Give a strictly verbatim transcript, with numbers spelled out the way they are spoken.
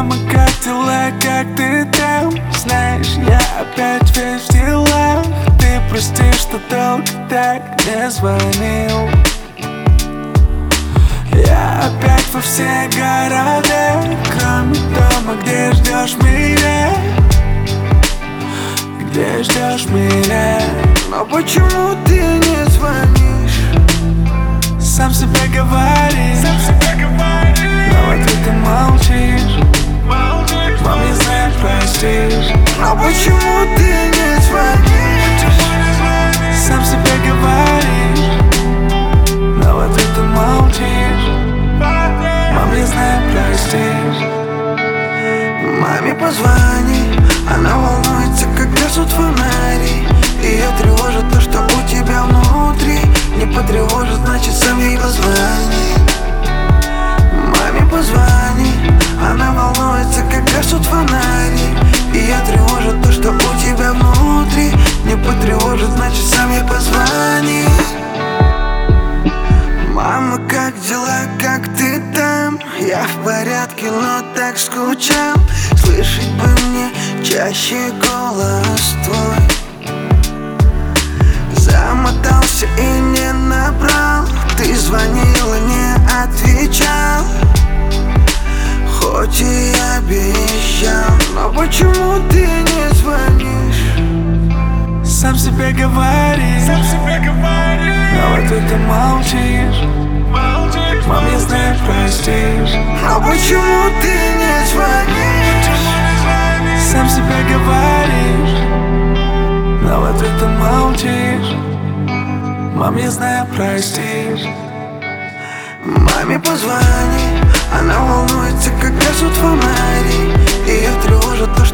Мама, как дела, как ты там? Знаешь, я опять весь в делах. Ты прости, что долго так не звонил. Я опять во все города, кроме дома, где ждешь меня. Где ждешь меня? Но почему ты не звонишь? Сам себе говоришь, сам себе говоришь. Но в ответ ты молчишь, молчишь. Мам, я знаю, простишь. Но почему ты не звонишь? Сам себе говоришь, но в ответ ты молчишь. Мам, я знаю, простишь. Маме позвони, она волнуется, как гаснут фонари. Ее тревожит то, что у тебя внутри. Не потревожит, значит сам ей позвони. Маме позвони, она волнуется, как гаснут фонари. Ее тревожит то, что у тебя внутри. Не потревожит, значит сам ей позвони. Мама, как дела, как ты там? Я в порядке, но так скучал. Слышать бы мне чаще голос твой. Замотался и не набрал. Ты звонила, не отвечал. Хоть и обещал. Но почему ты не звонишь? Сам себе говоришь, Сам себе говоришь. но в ответ ты молчишь. Молчишь. Мам, я знаю, простишь. Но почему ты не звонишь? Сам себе говоришь, но в ответ ты молчишь. Мам, я знаю, простишь. Маме позвони, она волнуется, как гаснут фонари. Ее тревожит то,